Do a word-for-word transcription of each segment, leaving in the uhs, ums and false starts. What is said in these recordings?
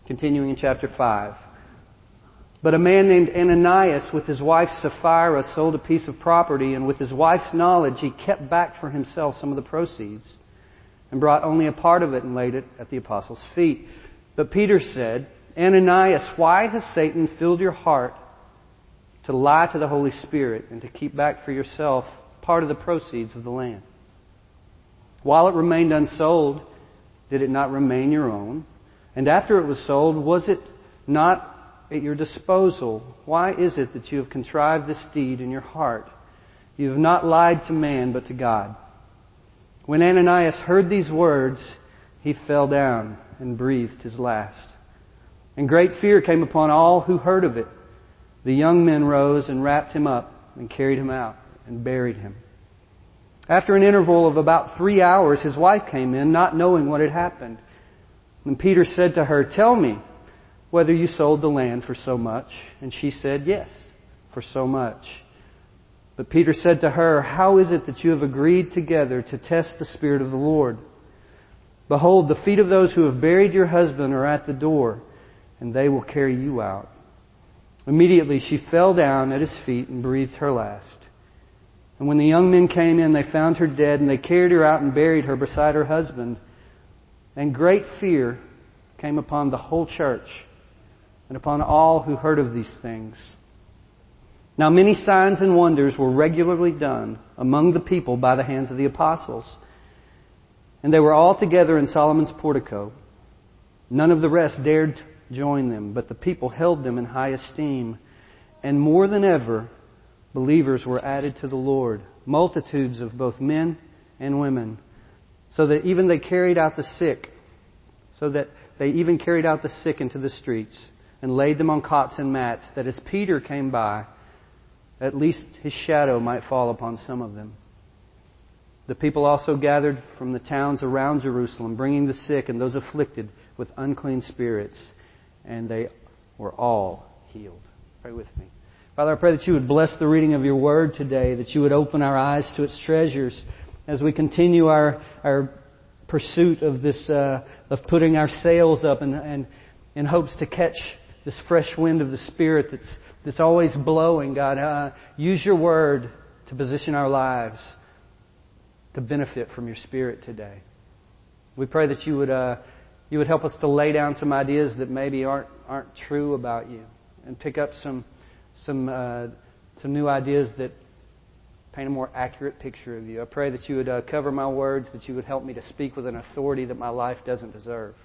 Continuing in chapter five. But a man named Ananias with his wife Sapphira sold a piece of property, and with his wife's knowledge he kept back for himself some of the proceeds and brought only a part of it and laid it at the apostles' feet. But Peter said, Ananias, why has Satan filled your heart to lie to the Holy Spirit and to keep back for yourself part of the proceeds of the land? While it remained unsold, did it not remain your own? And after it was sold, was it not at your disposal? Why is it that you have contrived this deed in your heart? You have not lied to man, but to God. When Ananias heard these words, he fell down and breathed his last. And great fear came upon all who heard of it. The young men rose and wrapped him up and carried him out and buried him. After an interval of about three hours, his wife came in, not knowing what had happened. And Peter said to her, Tell me whether you sold the land for so much. And she said, Yes, for so much. But Peter said to her, How is it that you have agreed together to test the Spirit of the Lord? Behold, the feet of those who have buried your husband are at the door, and they will carry you out. Immediately she fell down at his feet and breathed her last. And when the young men came in, they found her dead, and they carried her out and buried her beside her husband. And great fear came upon the whole church and upon all who heard of these things. Now many signs and wonders were regularly done among the people by the hands of the apostles. And they were all together in Solomon's portico. None of the rest dared join them, but the people held them in high esteem. And more than ever, believers were added to the Lord, multitudes of both men and women. So that even they carried out the sick, so that they even carried out the sick into the streets and laid them on cots and mats, that as Peter came by, at least his shadow might fall upon some of them. The people also gathered from the towns around Jerusalem, bringing the sick and those afflicted with unclean spirits, and they were all healed. Pray with me. Father, I pray that you would bless the reading of your word today, that you would open our eyes to its treasures as we continue our our pursuit of this, uh, of putting our sails up and, and in hopes to catch this fresh wind of the Spirit that's that's always blowing. God, uh, use your word to position our lives to benefit from your Spirit today. We pray that you would uh, you would help us to lay down some ideas that maybe aren't aren't true about you, and pick up some some uh, some new ideas that paint a more accurate picture of you. I pray that you would uh, cover my words, that you would help me to speak with an authority that my life doesn't deserve.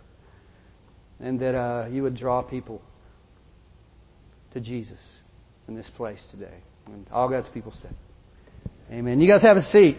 And that uh, you would draw people to Jesus in this place today. And all God's people said, Amen. You guys have a seat.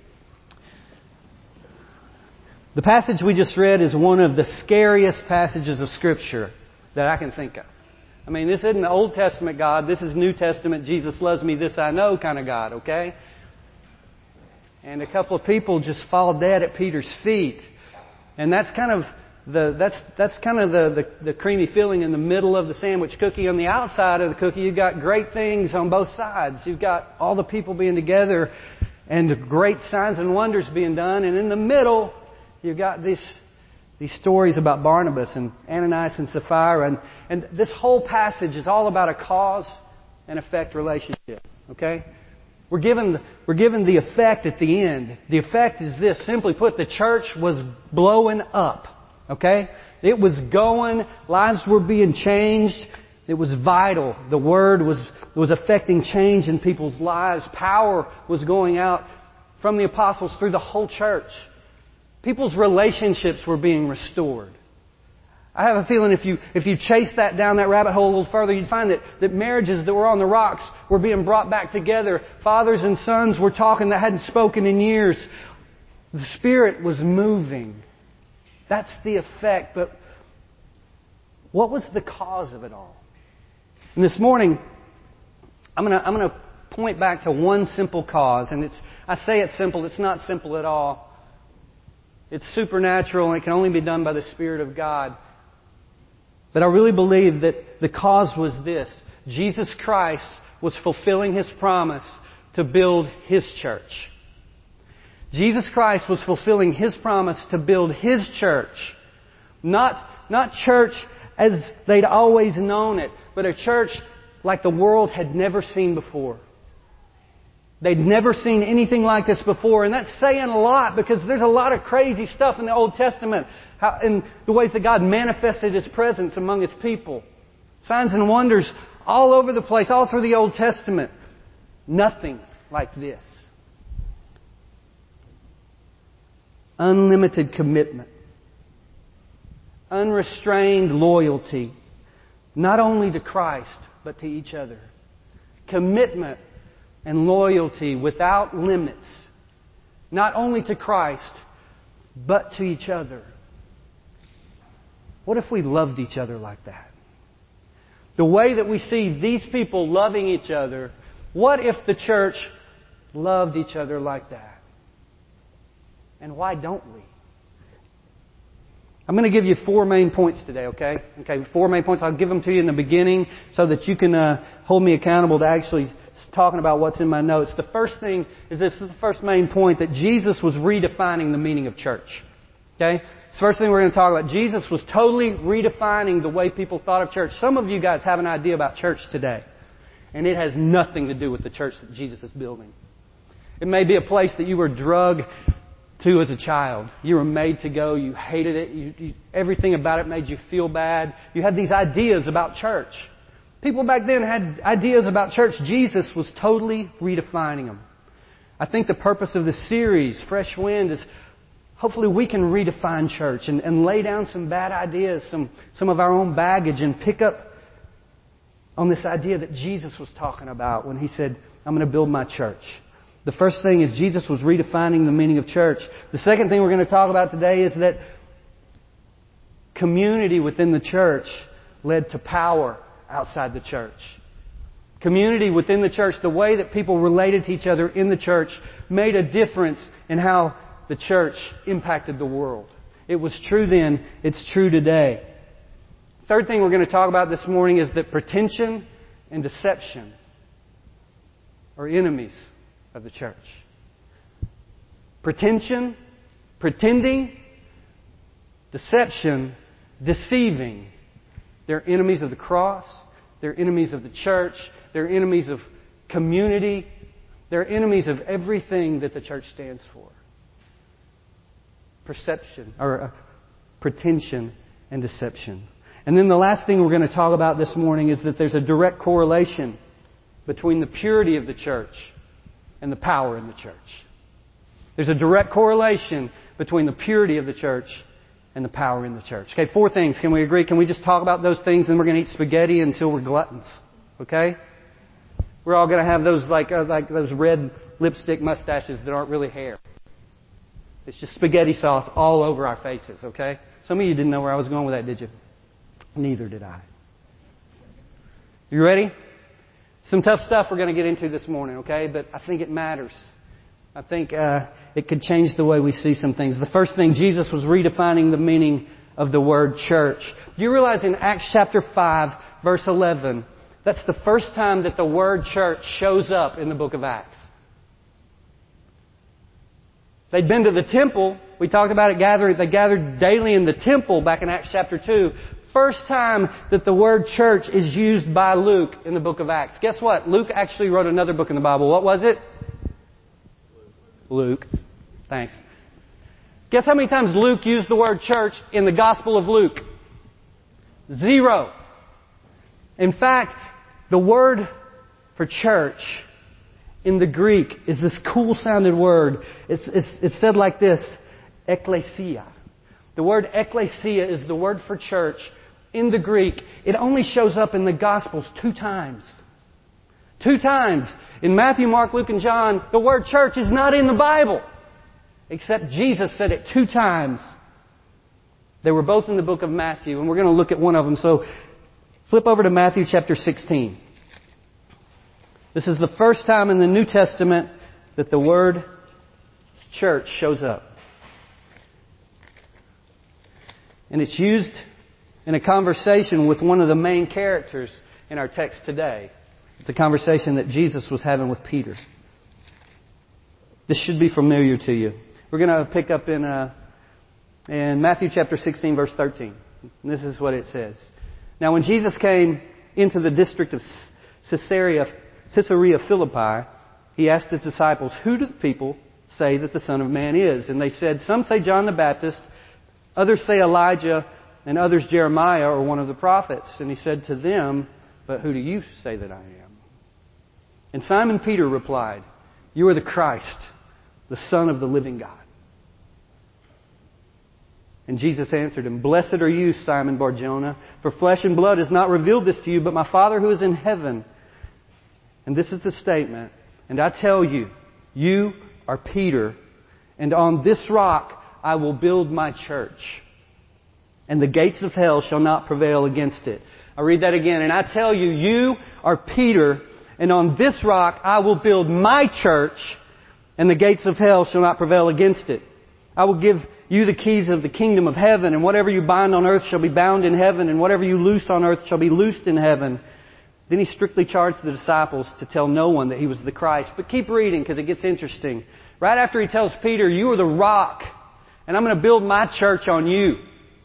The passage we just read is one of the scariest passages of Scripture that I can think of. I mean, this isn't the Old Testament God. This is New Testament, Jesus loves me, this I know kind of God, okay? And a couple of people just fall dead at Peter's feet. And that's kind of the that's that's kind of the, the, the creamy filling in the middle of the sandwich cookie. On the outside of the cookie, you've got great things on both sides. You've got all the people being together and great signs and wonders being done. And in the middle, you've got this These stories about Barnabas and Ananias and Sapphira. And, and this whole passage is all about a cause and effect relationship. Okay? We're given, we're given the effect at the end. The effect is this. Simply put, the church was blowing up. Okay? It was going. Lives were being changed. It was vital. The Word was, was affecting change in people's lives. Power was going out from the apostles through the whole church. People's relationships were being restored. I have a feeling if you if you chase that down that rabbit hole a little further, you'd find that, that marriages that were on the rocks were being brought back together. Fathers and sons were talking that hadn't spoken in years. The Spirit was moving. That's the effect. But what was the cause of it all? And this morning, I'm gonna I'm gonna point back to one simple cause, and it's I say it's simple. It's not simple at all. It's supernatural, and it can only be done by the Spirit of God. But I really believe that the cause was this. Jesus Christ was fulfilling His promise to build His church. Jesus Christ was fulfilling His promise to build His church. Not, not church as they'd always known it, but a church like the world had never seen before. They'd never seen anything like this before, and that's saying a lot because there's a lot of crazy stuff in the Old Testament, how, in the ways that God manifested His presence among His people. Signs and wonders all over the place, all through the Old Testament. Nothing like this. Unlimited commitment. Unrestrained loyalty. Not only to Christ, but to each other. Commitment and loyalty without limits. Not only to Christ, but to each other. What if we loved each other like that? The way that we see these people loving each other, what if the church loved each other like that? And why don't we? I'm going to give you four main points today, okay? Okay, four main points. I'll give them to you in the beginning so that you can uh, hold me accountable to actually talking about what's in my notes. The first thing is this, this is the first main point, that Jesus was redefining the meaning of church. Okay? It's the first thing we're going to talk about. Jesus was totally redefining the way people thought of church. Some of you guys have an idea about church today, and it has nothing to do with the church that Jesus is building. It may be a place that you were drugged to as a child. You were made to go. You hated it. You, you, everything about it made you feel bad. You had these ideas about church. People back then had ideas about church. Jesus was totally redefining them. I think the purpose of this series, Fresh Wind, is hopefully we can redefine church and, and lay down some bad ideas, some, some of our own baggage, and pick up on this idea that Jesus was talking about when He said, I'm going to build my church. The first thing is Jesus was redefining the meaning of church. The second thing we're going to talk about today is that community within the church led to power outside the church. Community within the church, the way that people related to each other in the church, made a difference in how the church impacted the world. It was true then, it's true today. Third thing we're going to talk about this morning is that pretension and deception are enemies of the church. Pretension, pretending, deception, deceiving. They're enemies of the cross. They're enemies of the church. They're enemies of community. They're enemies of everything that the church stands for. Perception, or uh, pretension and deception. And then the last thing we're going to talk about this morning is that there's a direct correlation between the purity of the church and the power in the church. There's a direct correlation between the purity of the church and the power in the church. Okay, four things. Can we agree? Can we just talk about those things and we're going to eat spaghetti until we're gluttons? Okay? We're all going to have those like uh, like those red lipstick mustaches that aren't really hair. It's just spaghetti sauce all over our faces, okay? Some of you didn't know where I was going with that, did you? Neither did I. You ready? Some tough stuff we're going to get into this morning, okay? But I think it matters. I think uh, it could change the way we see some things. The first thing, Jesus was redefining the meaning of the word church. Do you realize in Acts chapter five, verse eleven, that's the first time that the word church shows up in the book of Acts? They'd been to the temple. We talked about it gathering. They gathered daily in the temple back in Acts chapter two. First time that the word church is used by Luke in the book of Acts. Guess what? Luke actually wrote another book in the Bible. What was it? Luke. Thanks. Guess how many times Luke used the word church in the Gospel of Luke? Zero. In fact, the word for church in the Greek is this cool sounding word. It's, it's, it's said like this, ekklesia. The word ekklesia is the word for church in the Greek. It only shows up in the Gospels two times. Two times. In Matthew, Mark, Luke, and John, the word church is not in the Bible. Except Jesus said it two times. They were both in the book of Matthew, and we're going to look at one of them. So flip over to Matthew chapter sixteen. This is the first time in the New Testament that the word church shows up. And it's used in a conversation with one of the main characters in our text today. It's a conversation that Jesus was having with Peter. This should be familiar to you. We're going to pick up in, uh, in Matthew chapter sixteen, verse thirteen. And this is what it says. Now when Jesus came into the district of Caesarea, Caesarea Philippi, He asked His disciples, "Who do the people say that the Son of Man is?" And they said, "Some say John the Baptist, others say Elijah, and others Jeremiah or one of the prophets." And He said to them, "But who do you say that I am?" And Simon Peter replied, "You are the Christ, the Son of the living God." And Jesus answered him, "Blessed are you, Simon Bar-Jonah, for flesh and blood has not revealed this to you, but my Father who is in heaven. And this is the statement, and I tell you, you are Peter, and on this rock I will build my church, and the gates of hell shall not prevail against it." I'll read that again. "And I tell you, you are Peter, and on this rock I will build my church, and the gates of hell shall not prevail against it. I will give you the keys of the kingdom of heaven, and whatever you bind on earth shall be bound in heaven, and whatever you loose on earth shall be loosed in heaven." Then He strictly charged the disciples to tell no one that He was the Christ. But keep reading because it gets interesting. Right after He tells Peter, "You are the rock, and I'm going to build my church on you."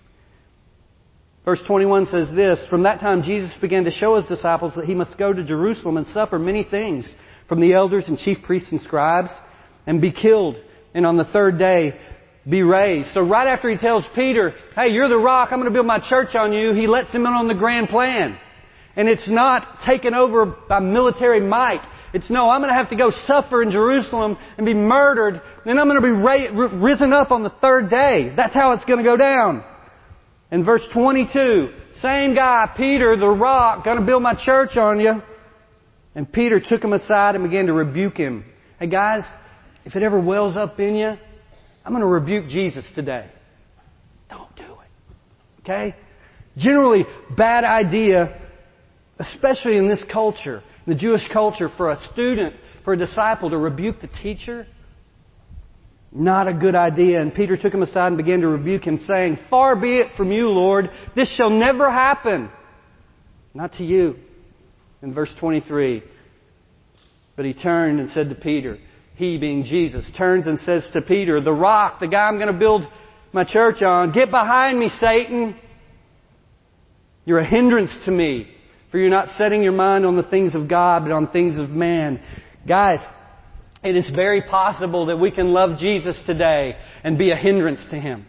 Verse twenty-one says this, "From that time Jesus began to show His disciples that He must go to Jerusalem and suffer many things from the elders and chief priests and scribes, and be killed, and on the third day be raised." So right after He tells Peter, "Hey, you're the rock, I'm going to build my church on you," He lets him in on the grand plan. And it's not taken over by military might. It's no, I'm going to have to go suffer in Jerusalem and be murdered, and I'm going to be ra- risen up on the third day. That's how it's going to go down. In verse twenty-two, same guy, Peter, the rock, going to build my church on you. And Peter took him aside and began to rebuke him. Hey guys, if it ever wells up in you, I'm going to rebuke Jesus today. Don't do it. Okay? Generally, bad idea, especially in this culture, the Jewish culture, for a student, for a disciple to rebuke the teacher. Not a good idea. And Peter took him aside and began to rebuke him, saying, "Far be it from you, Lord. This shall never happen. Not to you." In verse twenty-three, "But He turned and said to Peter," He being Jesus, turns and says to Peter, the rock, the guy I'm going to build my church on, "Get behind me, Satan. You're a hindrance to me, for you're not setting your mind on the things of God, but on things of man." Guys, it is very possible that we can love Jesus today and be a hindrance to Him.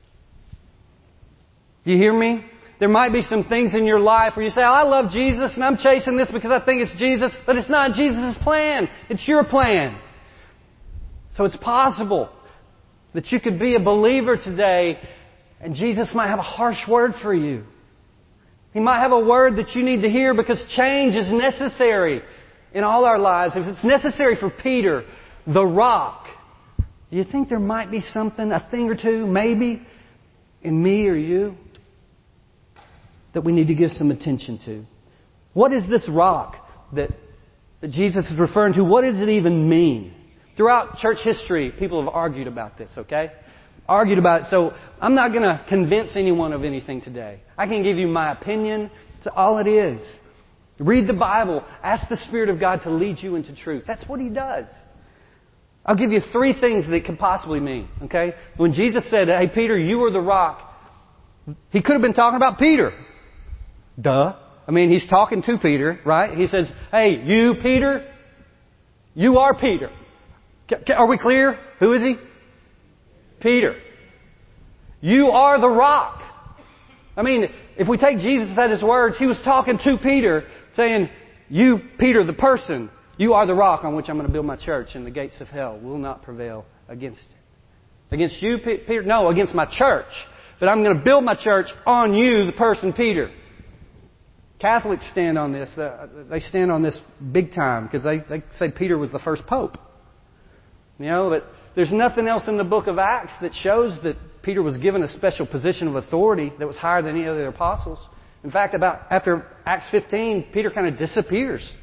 Do you hear me? There might be some things in your life where you say, "I love Jesus and I'm chasing this because I think it's Jesus," but it's not Jesus' plan. It's your plan. So it's possible that you could be a believer today and Jesus might have a harsh word for you. He might have a word that you need to hear because change is necessary in all our lives. If it's necessary for Peter, the rock, do you think there might be something, a thing or two, maybe, in me or you that we need to give some attention to? What is this rock that, that Jesus is referring to? What does it even mean? Throughout church history, people have argued about this, okay? Argued about it. So I'm not going to convince anyone of anything today. I can give you my opinion. That's all it is. Read the Bible. Ask the Spirit of God to lead you into truth. That's what He does. I'll give you three things that it could possibly mean, okay? When Jesus said, "Hey, Peter, you are the rock," He could have been talking about Peter. Duh. I mean, He's talking to Peter, right? He says, "Hey, you, Peter, you are Peter." Are we clear? Who is He? Peter. You are the rock. I mean, if we take Jesus at His words, He was talking to Peter, saying, "You, Peter, the person, you are the rock on which I'm going to build my church, and the gates of hell will not prevail against it." Against you, Peter? No, against my church. But I'm going to build my church on you, the person, Peter. Catholics stand on this. They stand on this big time because they, they say Peter was the first pope. You know, but there's nothing else in the book of Acts that shows that Peter was given a special position of authority that was higher than any of the apostles. In fact, about after Acts fifteen, Peter kind of disappears.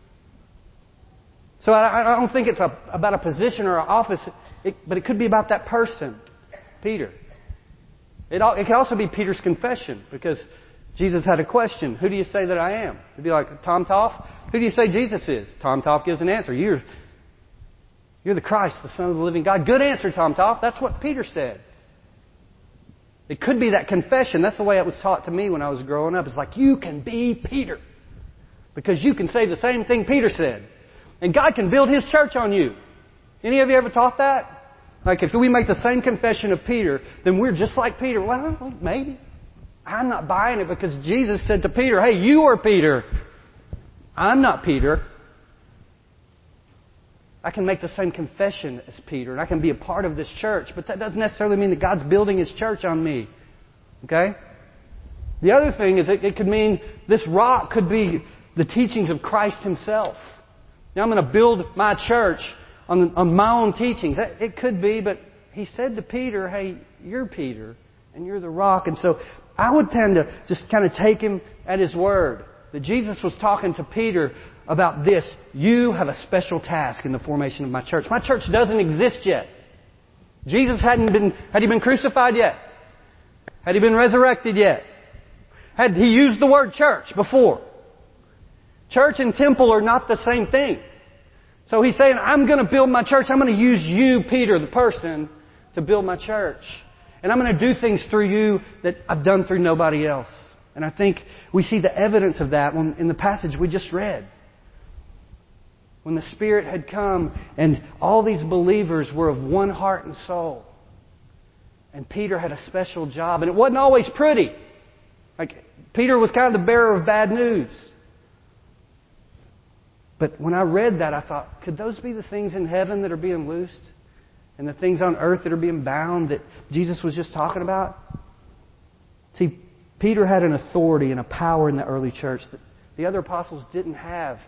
So I, I don't think it's a, about a position or an office, it, but it could be about that person, Peter. It, it could also be Peter's confession, because Jesus had a question. "Who do you say that I am?" It'd be like, "Tom Toff, who do you say Jesus is?" Tom Toff gives an answer. You're You're the Christ, the Son of the living God. Good answer, Tom Toff. That's what Peter said. It could be that confession. That's the way it was taught to me when I was growing up. It's like, you can be Peter. Because you can say the same thing Peter said. And God can build His church on you. Any of you ever taught that? Like, if we make the same confession of Peter, then we're just like Peter. Well, maybe. I'm not buying it because Jesus said to Peter, hey, you are Peter. I'm not Peter. I can make the same confession as Peter, and I can be a part of this church, but that doesn't necessarily mean that God's building His church on me. Okay? The other thing is it, it could mean this rock could be the teachings of Christ Himself. Now I'm going to build my church on, on my own teachings. It could be, but He said to Peter, hey, you're Peter, and you're the rock. And so I would tend to just kind of take Him at His word. That Jesus was talking to Peter about this. You have a special task in the formation of my church. My church doesn't exist yet. Jesus hadn't been, had He been crucified yet? Had He been resurrected yet? Had He used the word church before? Church and temple are not the same thing. So He's saying, I'm going to build my church. I'm going to use you, Peter, the person, to build my church. And I'm going to do things through you that I've done through nobody else. And I think we see the evidence of that when, in the passage we just read. When the Spirit had come and all these believers were of one heart and soul. And Peter had a special job. And it wasn't always pretty. Like, Peter was kind of the bearer of bad news. But when I read that, I thought, could those be the things in heaven that are being loosed? And the things on earth that are being bound that Jesus was just talking about? See, Peter had an authority and a power in the early church that the other apostles didn't have.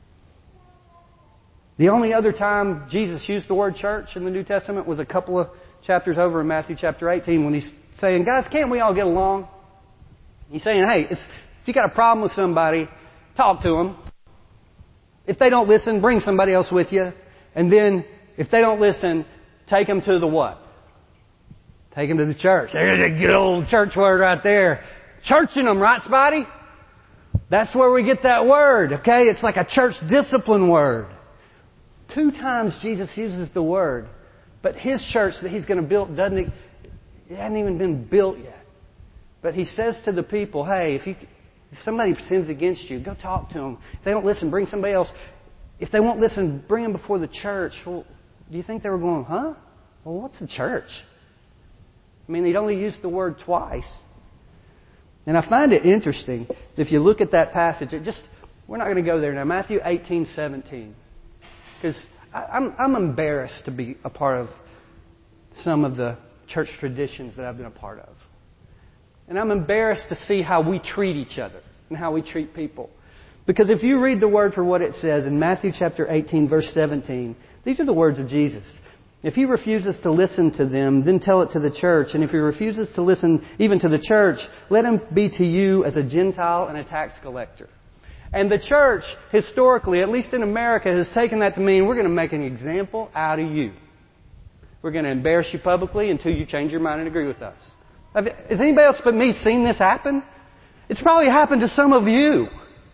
The only other time Jesus used the word church in the New Testament was a couple of chapters over in Matthew chapter eighteen when He's saying, guys, can't we all get along? He's saying, hey, it's, if you got a problem with somebody, talk to them. If they don't listen, bring somebody else with you. And then, if they don't listen, take them to the what? Take them to the church. There's a good old church word right there. Churching them, right, Spotty? That's where we get that word, okay? It's like a church discipline word. Two times Jesus uses the word, but His church that He's going to build doesn't, it hasn't even been built yet. But He says to the people, hey, if you, if somebody sins against you, go talk to them. If they don't listen, bring somebody else. If they won't listen, bring them before the church. Well, do you think they were going, huh? Well, what's the church? I mean, He'd only used the word twice. And I find it interesting, if you look at that passage, it just, we're not going to go there now. Matthew eighteen seventeen. Because I'm, I'm embarrassed to be a part of some of the church traditions that I've been a part of. And I'm embarrassed to see how we treat each other and how we treat people. Because if you read the word for what it says in Matthew chapter eighteen, verse seventeen, these are the words of Jesus. If he refuses to listen to them, then tell it to the church. And if he refuses to listen even to the church, let him be to you as a Gentile and a tax collector. And the church, historically, at least in America, has taken that to mean we're going to make an example out of you. We're going to embarrass you publicly until you change your mind and agree with us. Has anybody else but me seen this happen? It's probably happened to some of you.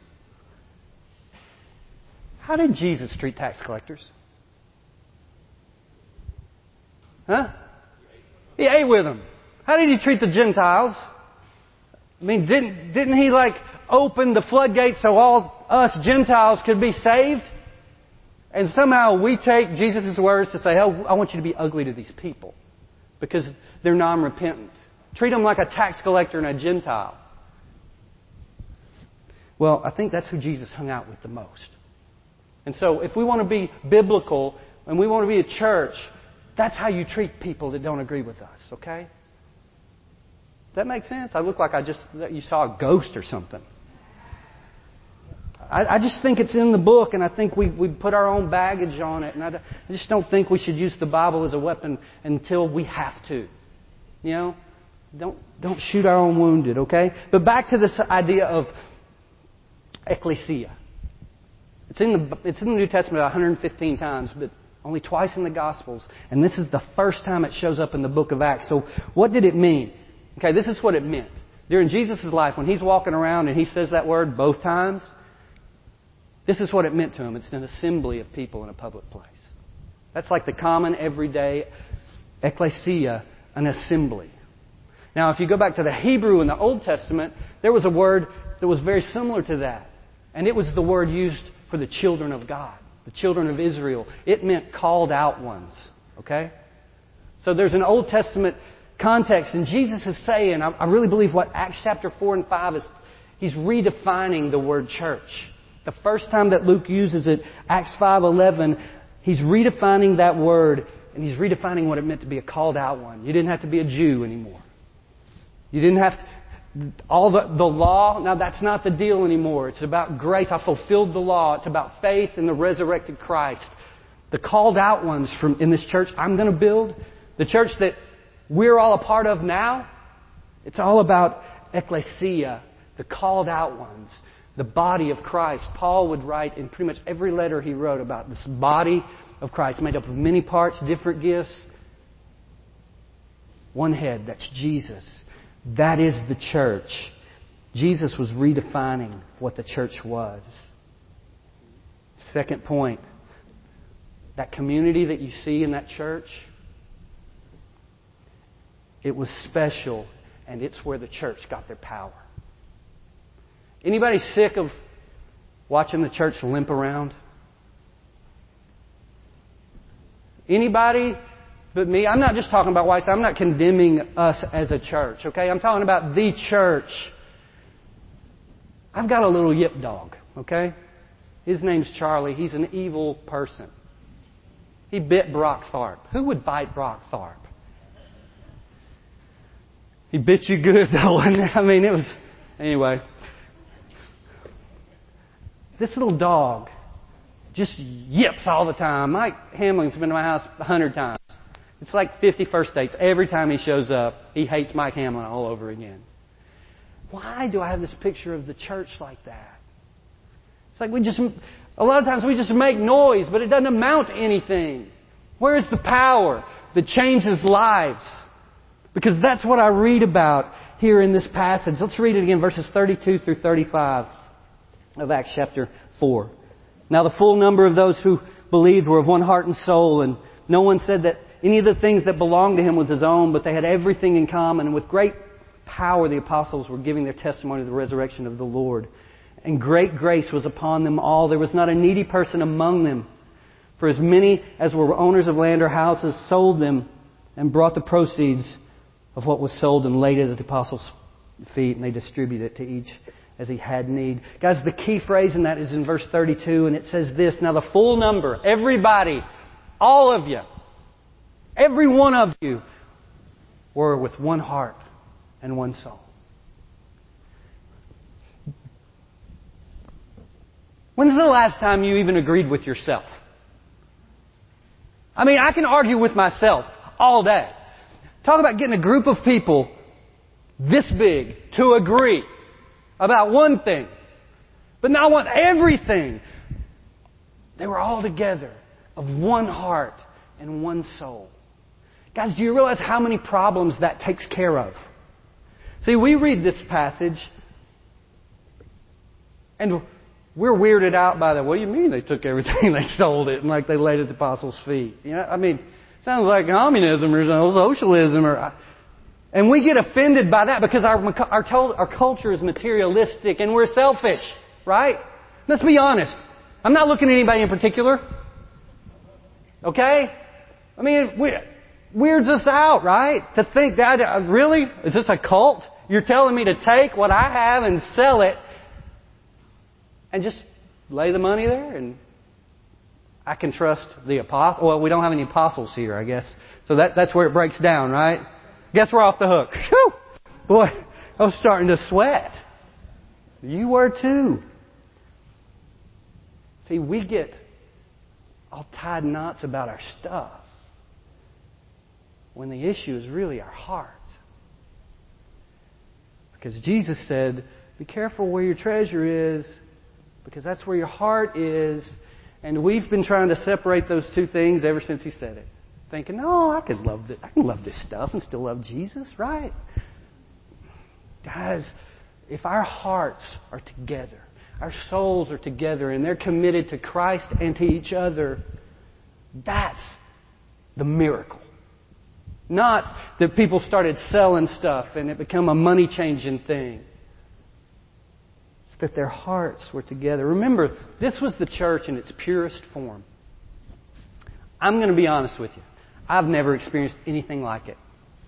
How did Jesus treat tax collectors? Huh? He ate with them. How did He treat the Gentiles? I mean, didn't, didn't He like open the floodgates so all us Gentiles could be saved? And somehow we take Jesus' words to say, oh, I want you to be ugly to these people because they're non-repentant. Treat them like a tax collector and a Gentile. Well, I think that's who Jesus hung out with the most. And so if we want to be biblical and we want to be a church, that's how you treat people that don't agree with us, okay? Does that make sense? I look like I just, you saw a ghost or something. I, I just think it's in the book, and I think we, we put our own baggage on it, and I, I just don't think we should use the Bible as a weapon until we have to. You know? Don't, don't shoot our own wounded, okay? But back to this idea of ecclesia. It's in the, it's in the New Testament one hundred fifteen times, but only twice in the Gospels. And this is the first time it shows up in the book of Acts. So what did it mean? Okay, this is what it meant. During Jesus' life, when He's walking around and He says that word both times, this is what it meant to Him. It's an assembly of people in a public place. That's like the common, everyday ecclesia, an assembly. Now, if you go back to the Hebrew in the Old Testament, there was a word that was very similar to that. And it was the word used for the children of God, the children of Israel. It meant called out ones. Okay? So there's an Old Testament context, and Jesus is saying, I really believe what Acts chapter four and five is, He's redefining the word church. The first time that Luke uses it, Acts five eleven, He's redefining that word, and He's redefining what it meant to be a called out one. You didn't have to be a Jew anymore. You didn't have to, all the, the law, now that's not the deal anymore. It's about grace. I fulfilled the law. It's about faith in the resurrected Christ. The called out ones from in this church I'm going to build, the church that we're all a part of now, it's all about ecclesia, the called out ones, the body of Christ. Paul would write in pretty much every letter he wrote about this body of Christ made up of many parts, different gifts. One head, that's Jesus. That is the church. Jesus was redefining what the church was. Second point, that community that you see in that church, it was special, and it's where the church got their power. Anybody sick of watching the church limp around? Anybody but me? I'm not just talking about White. I'm not condemning us as a church, okay? I'm talking about the church. I've got a little yip dog, okay? His name's Charlie. He's an evil person. He bit Brock Tharp. Who would bite Brock Tharp? He bit you good, though. I mean, it was... Anyway. This little dog just yips all the time. Mike Hamlin's been to my house a hundred times. It's like fifty first dates. Every time he shows up, he hates Mike Hamlin all over again. Why do I have this picture of the church like that? It's like we just... A lot of times we just make noise, but it doesn't amount to anything. Where is the power that changes lives? Because that's what I read about here in this passage. Let's read it again, verses thirty-two through thirty-five of Acts chapter four. Now the full number of those who believed were of one heart and soul, and no one said that any of the things that belonged to him was his own, but they had everything in common. And with great power the apostles were giving their testimony of the resurrection of the Lord. And great grace was upon them all. There was not a needy person among them. For as many as were owners of land or houses sold them and brought the proceeds of what was sold and laid it at the apostles' feet, and they distributed it to each as he had need. Guys, the key phrase in that is in verse thirty-two, and it says this: now the full number, everybody, all of you, every one of you were with one heart and one soul. When's the last time you even agreed with yourself? I mean, I can argue with myself all day. Talk about getting a group of people this big to agree about one thing, but not want everything. They were all together of one heart and one soul. Guys, do you realize how many problems that takes care of? See, we read this passage and we're weirded out by that. What do you mean they took everything, they sold it, and like they laid it at the apostles' feet? You know, I mean, it sounds like communism or socialism, or, and we get offended by that because our our, our culture is materialistic and we're selfish, right? Let's be honest. I'm not looking at anybody in particular. Okay? I mean, it weirds us out, right? To think that, really? Is this a cult? You're telling me to take what I have and sell it and just lay the money there, and I can trust the apostle. Well, we don't have any apostles here, I guess. So that that's where it breaks down, right? Guess we're off the hook. Whew! Boy, I was starting to sweat. You were too. See, we get all tied knots about our stuff when the issue is really our heart. Because Jesus said, be careful where your treasure is, because that's where your heart is. And we've been trying to separate those two things ever since He said it. Thinking, no, I can love this, I can love this stuff and still love Jesus, right? Guys, if our hearts are together, our souls are together, and they're committed to Christ and to each other, that's the miracle. Not that people started selling stuff and it became a money-changing thing. It's that their hearts were together. Remember, this was the church in its purest form. I'm going to be honest with you. I've never experienced anything like it.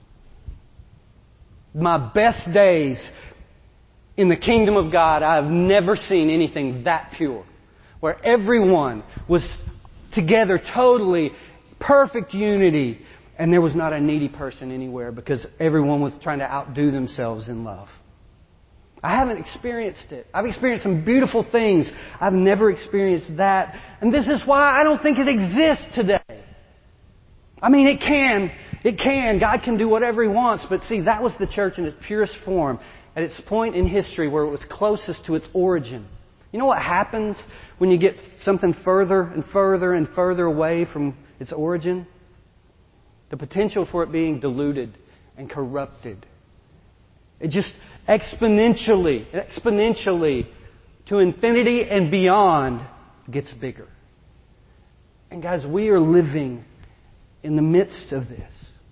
My best days in the kingdom of God, I've never seen anything that pure. Where everyone was together totally, perfect unity, and there was not a needy person anywhere because everyone was trying to outdo themselves in love. I haven't experienced it. I've experienced some beautiful things. I've never experienced that. And this is why I don't think it exists today. I mean, it can. It can. God can do whatever He wants. But see, that was the church in its purest form, at its point in history where it was closest to its origin. You know what happens when you get something further and further and further away from its origin? The potential for it being diluted and corrupted. It just exponentially, exponentially, to infinity and beyond, gets bigger. And guys, we are living in the midst of this.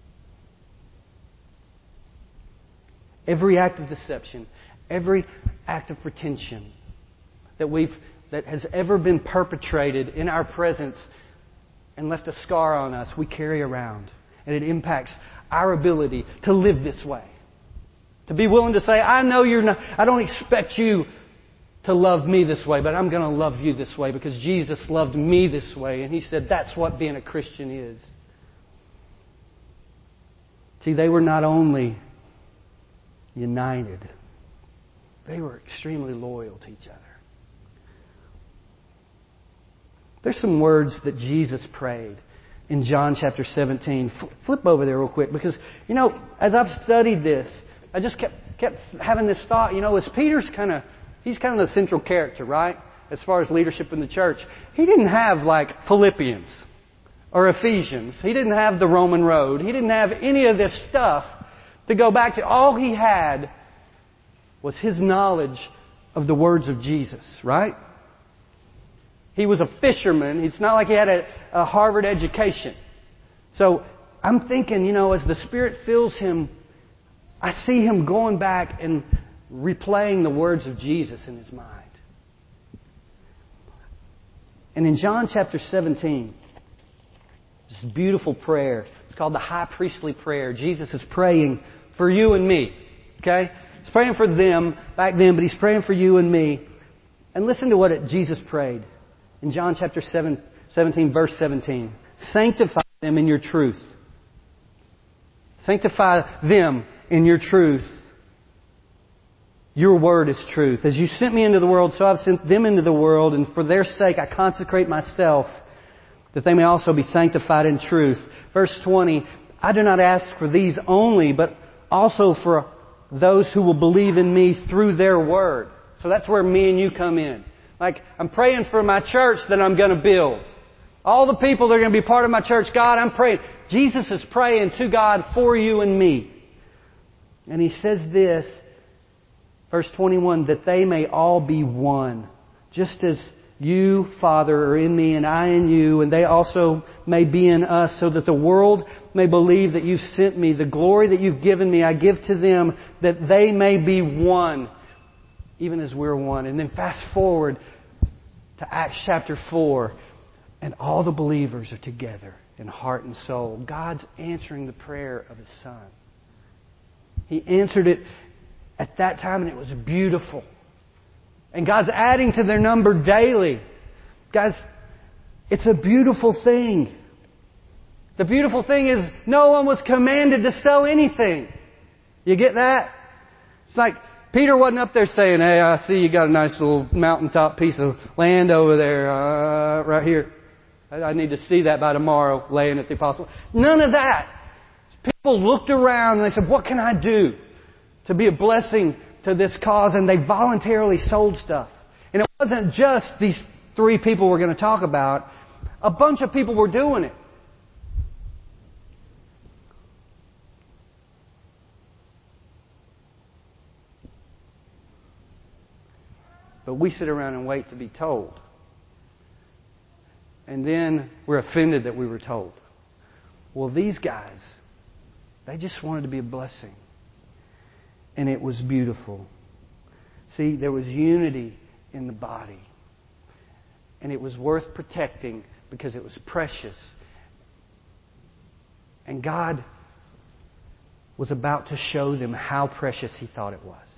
Every act of deception, every act of pretension that we've that has ever been perpetrated in our presence and left a scar on us, we carry around. And it impacts our ability to live this way. To be willing to say, I know you're not, I don't expect you to love me this way, but I'm going to love you this way because Jesus loved me this way. And He said that's what being a Christian is. See, they were not only united, they were extremely loyal to each other. There's some words that Jesus prayed in John chapter seventeen. Flip over there real quick because, you know, as I've studied this, I just kept kept having this thought, you know, as Peter's kind of, he's kind of the central character, right? As far as leadership in the church. He didn't have like Philippians or Ephesians. He didn't have the Roman road. He didn't have any of this stuff to go back to. All he had was his knowledge of the words of Jesus, right? He was a fisherman. It's not like he had a, a Harvard education. So I'm thinking, you know, as the Spirit fills him, I see him going back and replaying the words of Jesus in his mind. And in John chapter seventeen, this beautiful prayer. It's called the high priestly prayer. Jesus is praying for you and me. Okay? He's praying for them back then, but He's praying for you and me. And listen to what it, Jesus prayed. In John chapter seven, seventeen, verse seventeen. Sanctify them in your truth. Sanctify them in your truth. Your word is truth. As you sent me into the world, so I've sent them into the world, and for their sake I consecrate myself, that they may also be sanctified in truth. Verse twenty, I do not ask for these only, but also for those who will believe in me through their word. So that's where me and you come in. Like, I'm praying for my church that I'm going to build. All the people that are going to be part of my church, God, I'm praying. Jesus is praying to God for you and me. And He says this, verse twenty-one, that they may all be one. Just as you, Father, are in me and I in you, and they also may be in us, so that the world may believe that you've sent me. The glory that you've given me, I give to them, that they may be one, even as we're one. And then fast forward to Acts chapter four, and all the believers are together in heart and soul. God's answering the prayer of His Son. He answered it at that time, and it was beautiful. And God's adding to their number daily. Guys, it's a beautiful thing. The beautiful thing is no one was commanded to sell anything. You get that? It's like Peter wasn't up there saying, hey, I see you got a nice little mountaintop piece of land over there, uh, right here. I, I need to see that by tomorrow, laying at the apostle. None of that. People looked around and they said, what can I do to be a blessing to this cause? And they voluntarily sold stuff. And it wasn't just these three people we're going to talk about. A bunch of people were doing it. But we sit around and wait to be told. And then we're offended that we were told. Well, these guys, They just wanted to be a blessing. And it was beautiful. See, there was unity in the body. And it was worth protecting because it was precious. And God was about to show them how precious He thought it was.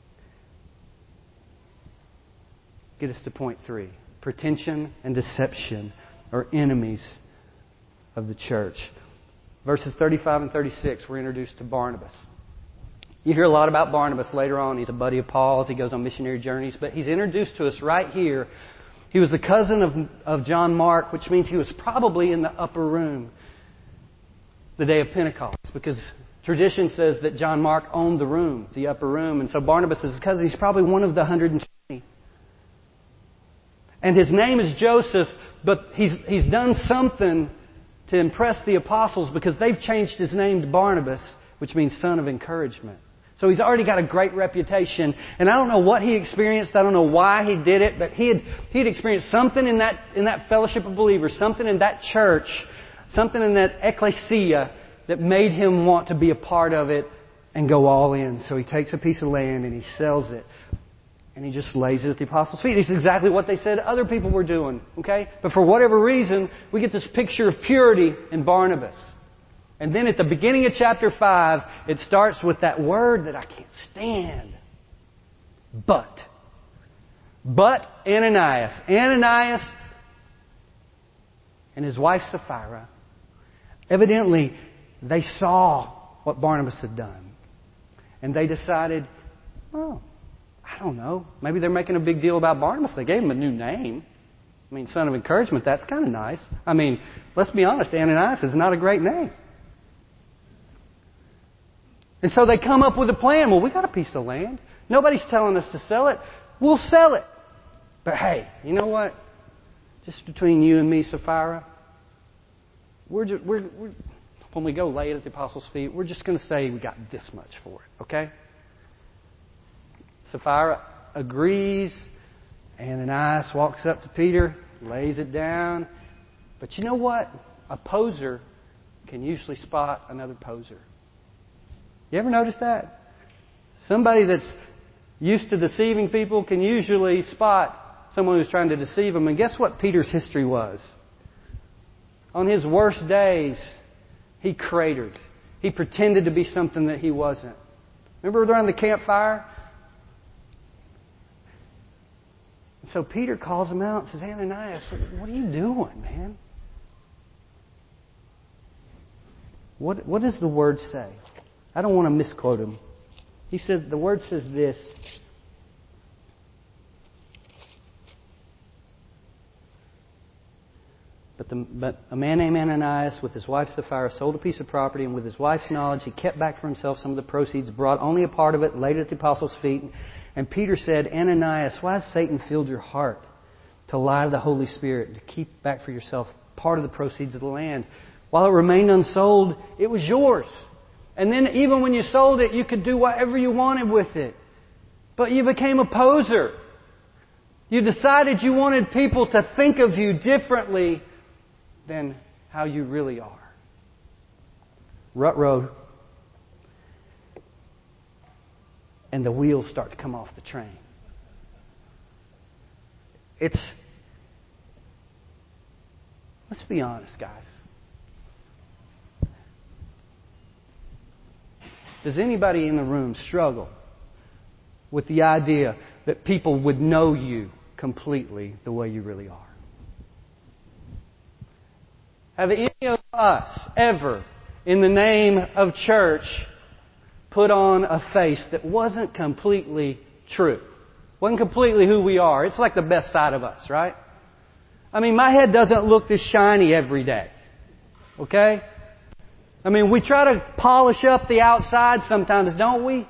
Get us to point three. Pretension and deception are enemies of the church. Verses thirty-five and thirty-six, we're introduced to Barnabas. You hear a lot about Barnabas later on. He's a buddy of Paul's. He goes on missionary journeys. But he's introduced to us right here. He was the cousin of, of John Mark, which means he was probably in the upper room the day of Pentecost, because tradition says that John Mark owned the room, the upper room. And so Barnabas is his cousin. He's probably one of the one hundred twenty. And his name is Joseph, but he's, he's done something to impress the apostles because they've changed his name to Barnabas, which means son of encouragement. So he's already got a great reputation. And I don't know what he experienced. I don't know why he did it, but he had, he had experienced something in that, in that fellowship of believers, something in that church, something in that ecclesia that made him want to be a part of it and go all in. So he takes a piece of land and he sells it. And he just lays it at the apostles' feet. It's exactly what they said other people were doing. Okay? But for whatever reason, we get this picture of purity in Barnabas. And then at the beginning of chapter five, it starts with that word that I can't stand. But. But Ananias. Ananias and his wife Sapphira, evidently, they saw what Barnabas had done. And they decided, oh, I don't know. Maybe they're making a big deal about Barnabas. They gave him a new name. I mean, son of encouragement, that's kind of nice. I mean, let's be honest, Ananias is not a great name. And so they come up with a plan. Well, we got a piece of land. Nobody's telling us to sell it. We'll sell it. But hey, you know what? Just between you and me, Sapphira, we're, just, we're, we're when we go lay it at the apostles' feet, we're just going to say we got this much for it. Okay? Sapphira agrees. Ananias walks up to Peter, lays it down. But you know what? A poser can usually spot another poser. You ever notice that? Somebody that's used to deceiving people can usually spot someone who's trying to deceive them. And guess what Peter's history was? On his worst days, he cratered. He pretended to be something that he wasn't. Remember around the campfire? So Peter calls him out and says, Ananias, what are you doing, man? What, what does the Word say? I don't want to misquote him. He said, the Word says this. But, the, but a man named Ananias with his wife Sapphira sold a piece of property, and with his wife's knowledge he kept back for himself some of the proceeds, brought only a part of it, laid it at the apostles' feet. And Peter said, Ananias, why has Satan filled your heart to lie to the Holy Spirit, to keep back for yourself part of the proceeds of the land? While it remained unsold, it was yours. And then even when you sold it, you could do whatever you wanted with it. But you became a poser. You decided you wanted people to think of you differently than how you really are. Rut row. And the wheels start to come off the train. It's... Let's be honest, guys. Does anybody in the room struggle with the idea that people would know you completely the way you really are? Have any of us ever, in the name of church, put on a face that wasn't completely true? Wasn't completely who we are. It's like the best side of us, right? I mean, my head doesn't look this shiny every day. Okay? I mean, we try to polish up the outside sometimes, don't we?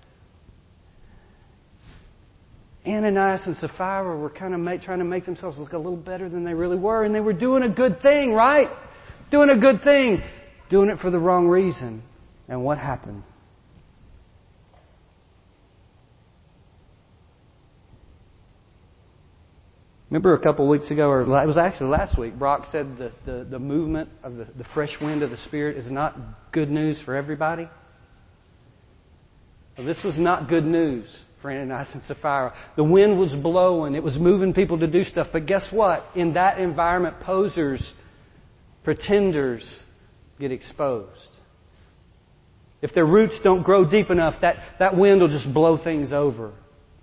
Ananias and Sapphira were kind of make, trying to make themselves look a little better than they really were. And they were doing a good thing, right? Doing a good thing. Doing it for the wrong reason. And what happened? Remember a couple of weeks ago, or it was actually last week, Brock said the, the, the movement of the, the fresh wind of the Spirit is not good news for everybody. Well, this was not good news for Ananias and Sapphira. The wind was blowing. It was moving people to do stuff. But guess what? In that environment, posers, pretenders get exposed. If their roots don't grow deep enough, that, that wind will just blow things over.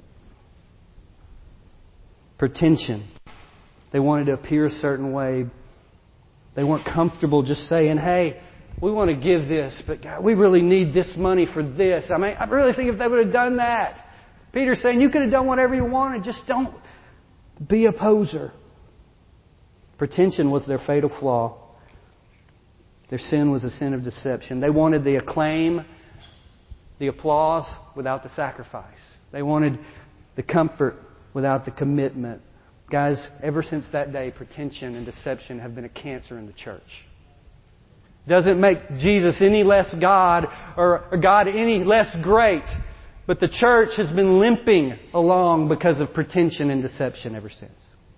Pretension. They wanted to appear a certain way. They weren't comfortable just saying, hey, we want to give this, but God, we really need this money for this. I mean, I really think if they would have done that. Peter's saying, you could have done whatever you wanted. Just don't be a poser. Pretension was their fatal flaw. Their sin was a sin of deception. They wanted the acclaim, the applause without the sacrifice. They wanted the comfort without the commitment. Guys, ever since that day, pretension and deception have been a cancer in the church. Doesn't make Jesus any less God or God any less great. But the church has been limping along because of pretension and deception ever since.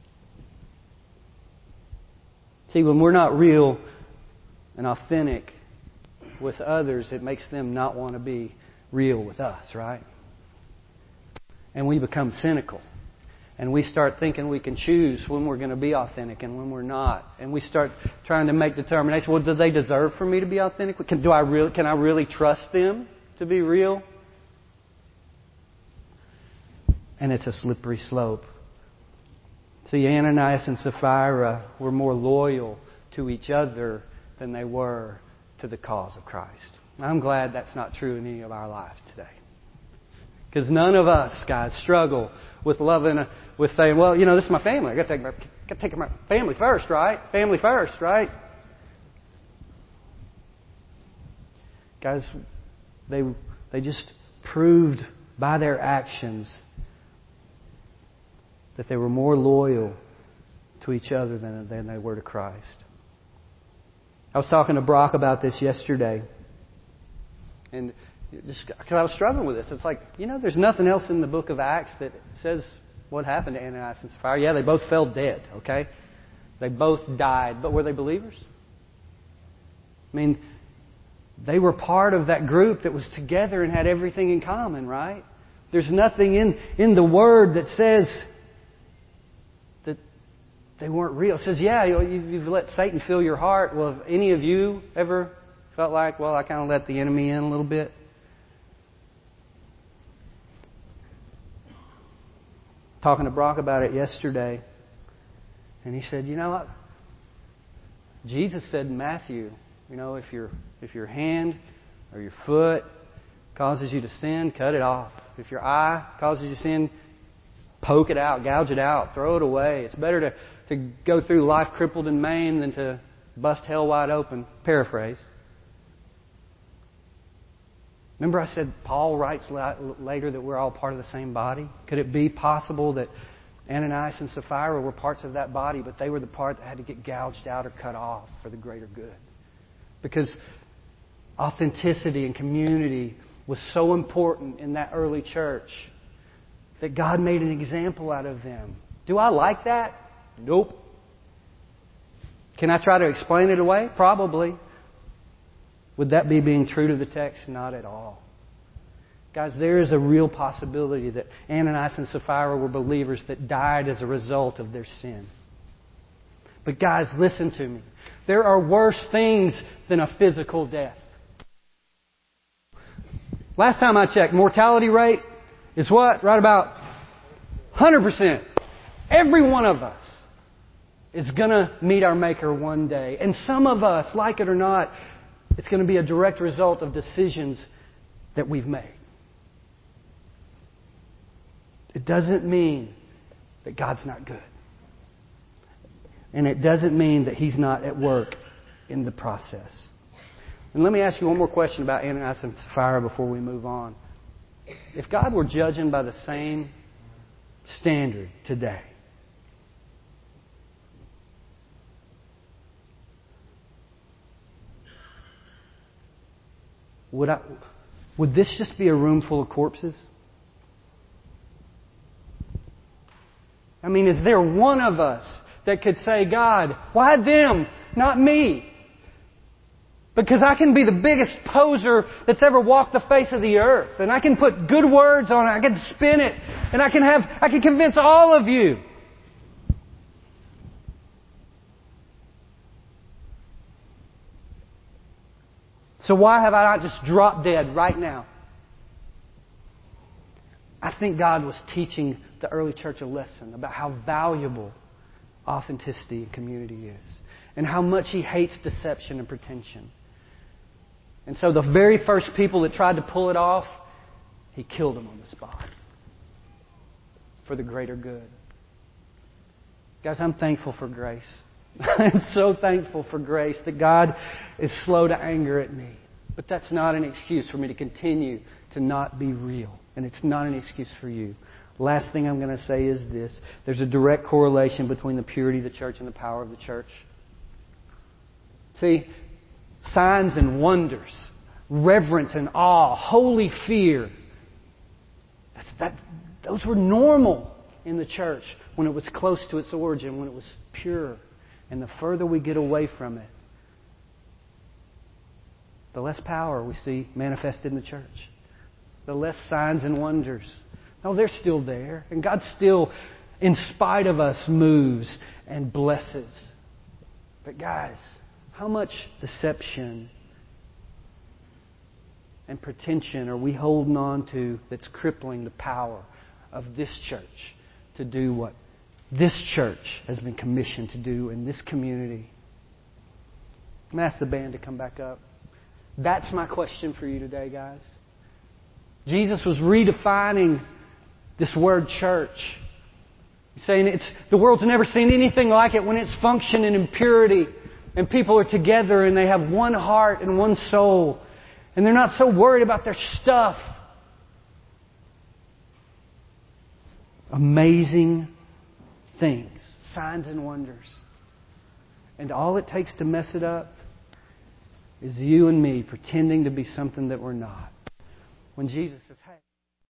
See, when we're not real and authentic with others, it makes them not want to be real with us, right? And we become cynical. And we start thinking we can choose when we're going to be authentic and when we're not. And we start trying to make determinations. Well, do they deserve for me to be authentic? Can, do I really, can I really trust them to be real? And it's a slippery slope. See, Ananias and Sapphira were more loyal to each other than they were to the cause of Christ. I'm glad that's not true in any of our lives today. Because none of us, guys, struggle with loving, with saying, well, you know, this is my family. I've got to take my, got to take my family first, right? Family first, right? Guys, they they just proved by their actions that they were more loyal to each other than, than they were to Christ. I was talking to Brock about this yesterday. And just because I was struggling with this. It's like, you know, there's nothing else in the book of Acts that says what happened to Ananias and Sapphira. Yeah, they both fell dead, okay? They both died. But were they believers? I mean, they were part of that group that was together and had everything in common, right? There's nothing in, in the Word that says that they weren't real. It says, yeah, you've let Satan fill your heart. Well, have any of you ever felt like, well, I kind of let the enemy in a little bit? Talking to Brock about it yesterday. And he said, you know what? Jesus said in Matthew, you know, if your if your hand or your foot causes you to sin, cut it off. If your eye causes you to sin, poke it out, gouge it out, throw it away. It's better to, to go through life crippled and maimed than to bust hell wide open. Paraphrase. Remember I said Paul writes later that we're all part of the same body? Could it be possible that Ananias and Sapphira were parts of that body, but they were the part that had to get gouged out or cut off for the greater good? Because authenticity and community was so important in that early church that God made an example out of them. Do I like that? Nope. Can I try to explain it away? Probably. Would that be being true to the text? Not at all. Guys, there is a real possibility that Ananias and Sapphira were believers that died as a result of their sin. But guys, listen to me. There are worse things than a physical death. Last time I checked, mortality rate is what? Right about one hundred percent. Every one of us is going to meet our Maker one day. And some of us, like it or not, it's going to be a direct result of decisions that we've made. It doesn't mean that God's not good. And it doesn't mean that He's not at work in the process. And let me ask you one more question about Ananias and Sapphira before we move on. If God were judging by the same standard today, would I, would this just be a room full of corpses? I mean, is there one of us that could say, God, why them, not me? Because I can be the biggest poser that's ever walked the face of the earth. And I can put good words on it. I can spin it. And I can have, I can convince all of you. So why have I not just dropped dead right now? I think God was teaching the early church a lesson about how valuable authenticity and community is. And how much He hates deception and pretension. And so the very first people that tried to pull it off, He killed them on the spot. For the greater good. Guys, I'm thankful for grace. I'm so thankful for grace that God is slow to anger at me. But that's not an excuse for me to continue to not be real. And it's not an excuse for you. Last thing I'm going to say is this. There's a direct correlation between the purity of the church and the power of the church. See, signs and wonders, reverence and awe, holy fear. That's, that, those were normal in the church when it was close to its origin, when it was pure. And the further we get away from it, the less power we see manifested in the church. The less signs and wonders. No, they're still there. And God still, in spite of us, moves and blesses. But guys, how much deception and pretension are we holding on to that's crippling the power of this church to do what this church has been commissioned to do in this community? I'm going to ask the band to come back up. That's my question for you today, guys. Jesus was redefining this word church. He's saying it's the world's never seen anything like it when it's functioning in purity. And people are together and they have one heart and one soul. And they're not so worried about their stuff. Amazing things. Signs and wonders. And all it takes to mess it up is you and me pretending to be something that we're not. When Jesus says, hey...